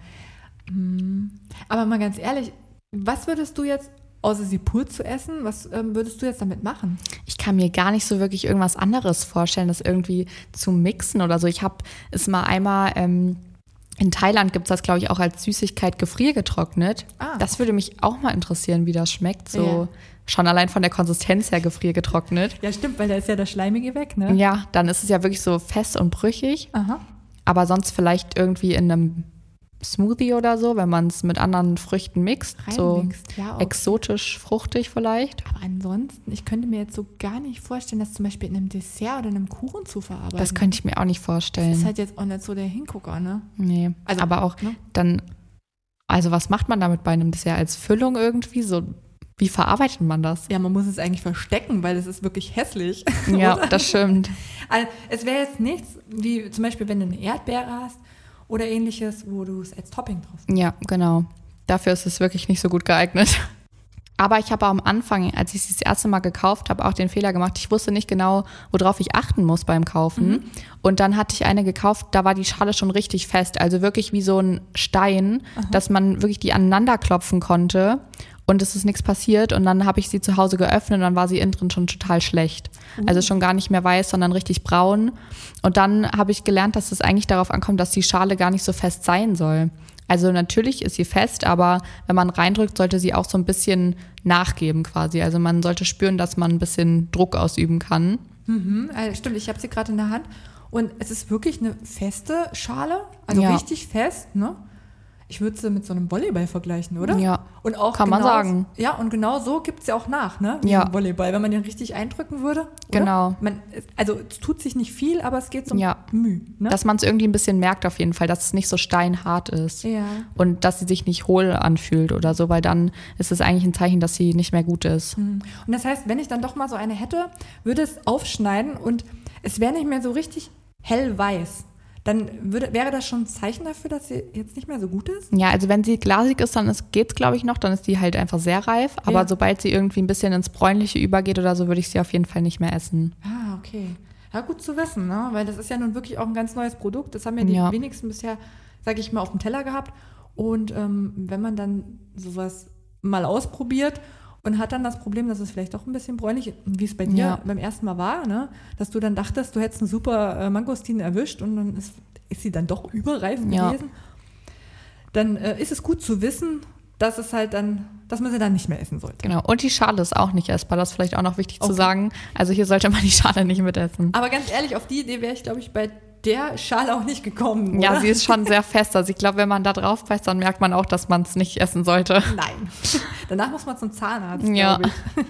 Aber mal ganz ehrlich, was würdest du jetzt, außer sie pur zu essen, was ähm, würdest du jetzt damit machen? Ich kann mir gar nicht so wirklich irgendwas anderes vorstellen, das irgendwie zu mixen oder so. Ich habe es mal einmal, ähm, in Thailand gibt es das, glaube ich, auch als Süßigkeit gefriergetrocknet. Ah. Das würde mich auch mal interessieren, wie das schmeckt. So Ja. schon allein von der Konsistenz her gefriergetrocknet. Ja, stimmt, weil da ist ja das Schleimige weg, ne? Ja, dann ist es ja wirklich so fest und brüchig. Aha. Aber sonst vielleicht irgendwie in einem Smoothie oder so, wenn man es mit anderen Früchten mixt. So Reinmixt, ja, okay. exotisch, fruchtig vielleicht. Aber ansonsten, ich könnte mir jetzt so gar nicht vorstellen, das zum Beispiel in einem Dessert oder in einem Kuchen zu verarbeiten. Das könnte ich mir auch nicht vorstellen. Das ist halt jetzt auch nicht so der Hingucker, ne? Nee, Also, aber auch ne? dann, also was macht man damit bei einem Dessert als Füllung irgendwie? So, wie verarbeitet man das? Ja, man muss es eigentlich verstecken, weil es ist wirklich hässlich. Ja, Oder? das stimmt. Also, es wäre jetzt nichts, wie zum Beispiel, wenn du eine Erdbeere hast oder ähnliches, wo du es als Topping drauf machst. Ja, genau. Dafür ist es wirklich nicht so gut geeignet. Aber ich habe am Anfang, als ich es das erste Mal gekauft habe, auch den Fehler gemacht. Ich wusste nicht genau, worauf ich achten muss beim Kaufen. Mhm. Und dann hatte ich eine gekauft, da war die Schale schon richtig fest. Also wirklich wie so ein Stein, Aha. dass man wirklich die aneinander klopfen konnte. Und es ist nichts passiert. Und dann habe ich sie zu Hause geöffnet und dann war sie innen drin schon total schlecht. Uh. Also schon gar nicht mehr weiß, sondern richtig braun. Und dann habe ich gelernt, dass es eigentlich darauf ankommt, dass die Schale gar nicht so fest sein soll. Also natürlich ist sie fest, aber wenn man reindrückt, sollte sie auch so ein bisschen nachgeben quasi. Also man sollte spüren, dass man ein bisschen Druck ausüben kann. Mhm, also stimmt, ich habe sie gerade in der Hand. Und es ist wirklich eine feste Schale, also ja. richtig fest, ne? Ich würde sie mit so einem Volleyball vergleichen, oder? Ja, und auch kann genau, man sagen. Ja, und genau so gibt es ja auch nach, ne? Wie ja. ein Volleyball, wenn man den richtig eindrücken würde. Oder? Genau. Man, also es tut sich nicht viel, aber es geht so ja. Mühe. Ne? Dass man es irgendwie ein bisschen merkt auf jeden Fall, dass es nicht so steinhart ist. Ja. Und dass sie sich nicht hohl anfühlt oder so, weil dann ist es eigentlich ein Zeichen, dass sie nicht mehr gut ist. Und das heißt, wenn ich dann doch mal so eine hätte, würde es aufschneiden und es wäre nicht mehr so richtig hellweiß. Dann würde, wäre das schon ein Zeichen dafür, dass sie jetzt nicht mehr so gut ist? Ja, also wenn sie glasig ist, dann geht es, glaube ich, noch. Dann ist die halt einfach sehr reif. Aber ja. sobald sie irgendwie ein bisschen ins Bräunliche übergeht oder so, würde ich sie auf jeden Fall nicht mehr essen. Ah, okay. Ja, gut zu wissen, ne? Weil das ist ja nun wirklich auch ein ganz neues Produkt. Das haben ja die ja. wenigsten bisher, sage ich mal, auf dem Teller gehabt. Und ähm, wenn man dann sowas mal ausprobiert und hat dann das Problem, dass es vielleicht doch ein bisschen bräunlich, wie es bei dir ja. beim ersten Mal war, ne? Dass du dann dachtest, du hättest einen super äh, Mangostin erwischt und dann ist, ist sie dann doch überreif ja. gewesen. Dann äh, ist es gut zu wissen, dass es halt dann, dass man sie dann nicht mehr essen sollte. Genau. Und die Schale ist auch nicht essbar. Das ist vielleicht auch noch wichtig okay. zu sagen. Also hier sollte man die Schale nicht mitessen. Aber ganz ehrlich, auf die Idee wäre ich, glaube ich, bei der Schale auch nicht gekommen, oder? Ja, sie ist schon sehr fest. Also ich glaube, wenn man da drauf beißt, dann merkt man auch, dass man es nicht essen sollte. Nein. Danach muss man zum Zahnarzt, ja. glaube ich.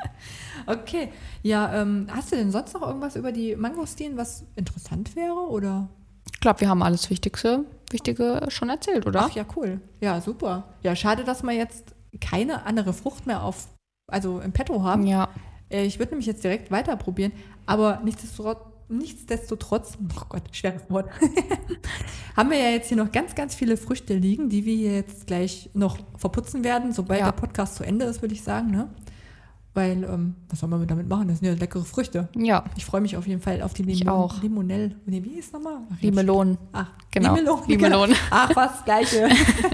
Okay. Ja, ähm, hast du denn sonst noch irgendwas über die Mangostin, was interessant wäre, oder? Ich glaube, wir haben alles Wichtigste, Wichtige schon erzählt, oder? Ach ja, cool. Ja, super. Ja, schade, dass wir jetzt keine andere Frucht mehr auf, also im Petto haben. Ja. Ich würde nämlich jetzt direkt weiter probieren, aber nichtsdestotrotz, nichtsdestotrotz oh Gott, schweres Wort, haben wir ja jetzt hier noch ganz, ganz viele Früchte liegen, die wir jetzt gleich noch verputzen werden, sobald Ja. der Podcast zu Ende ist, würde ich sagen, ne? Weil, ähm, was soll man damit machen? Das sind ja leckere Früchte. Ja, Ich freue mich auf jeden Fall auf die Ich Limon, auch. Limonell. Nee, wie ist es nochmal? Ach, die Melonen. Ach, Genau, Limelonen. Limelonen. Genau. Ach, fast das Gleiche.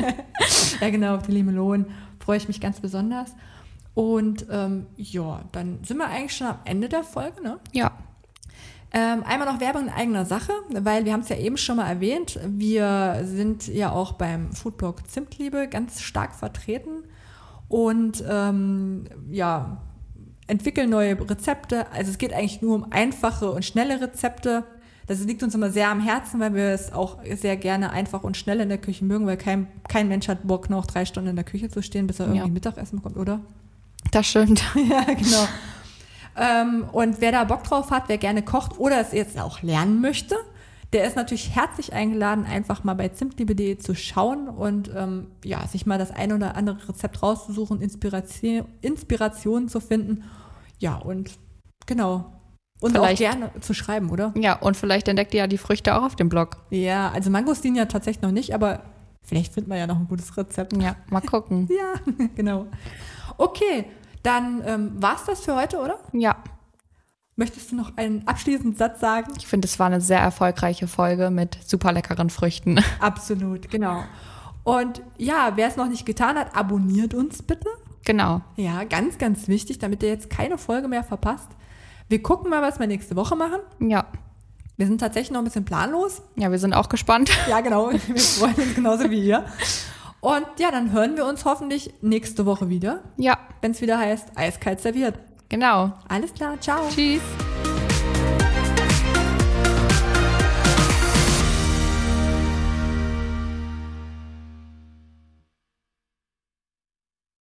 Ja, genau, auf die Limelonen freue ich mich ganz besonders. Und ähm, ja, dann sind wir eigentlich schon am Ende der Folge, ne? Ja, Ähm, einmal noch Werbung in eigener Sache, weil wir haben es ja eben schon mal erwähnt, wir sind ja auch beim Foodblog Zimtliebe ganz stark vertreten und ähm, ja, entwickeln neue Rezepte. Also es geht eigentlich nur um einfache und schnelle Rezepte. Das liegt uns immer sehr am Herzen, weil wir es auch sehr gerne einfach und schnell in der Küche mögen, weil kein, kein Mensch hat Bock, noch drei Stunden in der Küche zu stehen, bis er irgendwie Ja. Mittagessen bekommt, oder? das stimmt. Ja, genau. Ähm, und wer da Bock drauf hat, wer gerne kocht oder es jetzt auch lernen möchte, der ist natürlich herzlich eingeladen, einfach mal bei zimtliebe punkt de zu schauen und ähm, ja, sich mal das ein oder andere Rezept rauszusuchen, Inspiration, Inspiration zu finden. Ja, und genau. Und Vielleicht- auch gerne zu schreiben, oder? Ja, und vielleicht entdeckt ihr ja die Früchte auch auf dem Blog. Ja, also Mangostin ja tatsächlich noch nicht, aber vielleicht findet man ja noch ein gutes Rezept. Ja, mal gucken. Ja, genau. Okay, dann ähm, war's das für heute, oder? Ja, Möchtest du noch einen abschließenden Satz sagen? ich finde, es war eine sehr erfolgreiche Folge mit super leckeren Früchten. Absolut, genau. Und ja, wer es noch nicht getan hat, abonniert uns bitte. Genau. Ja, ganz, ganz wichtig, damit ihr jetzt keine Folge mehr verpasst. Wir gucken mal, was wir nächste Woche machen. Ja. Wir sind tatsächlich noch ein bisschen planlos. Ja, wir sind auch gespannt. Ja, genau. Wir freuen uns genauso wie ihr. Und ja, dann hören wir uns hoffentlich nächste Woche wieder, Ja, wenn es wieder heißt, eiskalt serviert. genau. Alles klar, ciao. Tschüss.